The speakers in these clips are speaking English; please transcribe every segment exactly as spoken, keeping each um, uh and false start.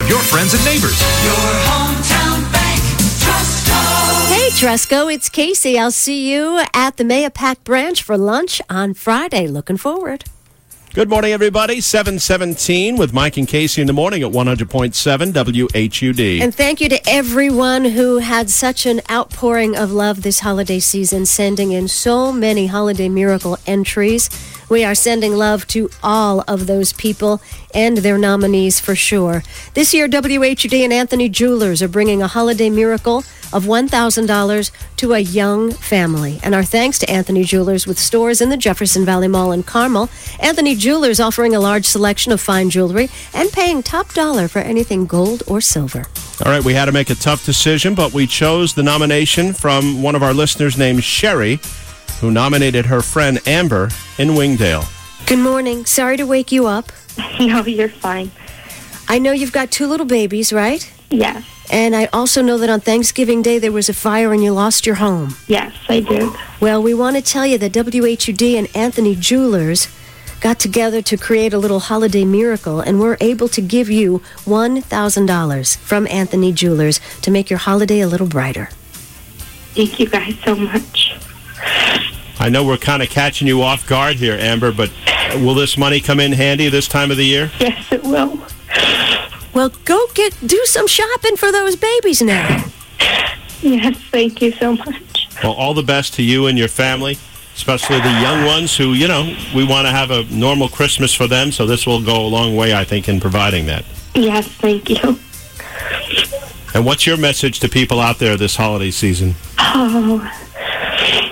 your friends and neighbors. Your hometown bank, Trustco. Hey, Trustco, it's Casey. I'll see you at the Mayapack branch for lunch on Friday. Looking forward. Good morning, everybody. seven seventeen with Mike and Casey in the morning at one hundred point seven W H U D. And thank you to everyone who had such an outpouring of love this holiday season, sending in so many holiday miracle entries. We are sending love to all of those people and their nominees for sure. This year, W H U D and Anthony Jewelers are bringing a holiday miracle of one thousand dollars to a young family. And our thanks to Anthony Jewelers with stores in the Jefferson Valley Mall in Carmel. Anthony Jewelers offering a large selection of fine jewelry and paying top dollar for anything gold or silver. All right, we had to make a tough decision, but we chose the nomination from one of our listeners named Sherry, who nominated her friend Amber in Wingdale. Good morning. Sorry to wake you up. No, you're fine. I know you've got two little babies, right? Yes. And I also know that on Thanksgiving Day there was a fire and you lost your home. Yes, I did. Well, we want to tell you that W H U D and Anthony Jewelers got together to create a little holiday miracle, and we're able to give you one thousand dollars from Anthony Jewelers to make your holiday a little brighter. Thank you guys so much. I know we're kind of catching you off guard here, Amber, but will this money come in handy this time of the year? Yes, it will. Well, go get do some shopping for those babies now. Yes, thank you so much. Well, all the best to you and your family, especially the young ones who, you know, we want to have a normal Christmas for them, so this will go a long way, I think, in providing that. Yes, thank you. And what's your message to people out there this holiday season? Oh,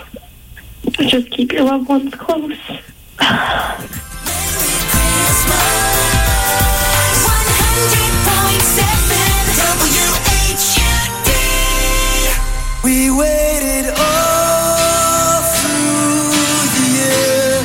just keep your loved ones close. Merry Christmas.